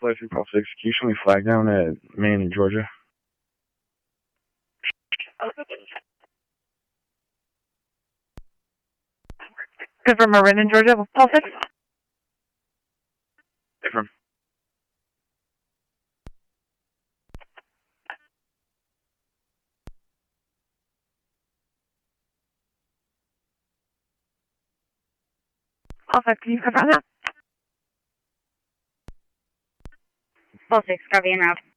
Flight 356, can you show me flag down at Maine in Georgia? Good for Marin in Georgia, Paul 6. Different. Paul 6, can you confirm that? Paul 6, copy en route.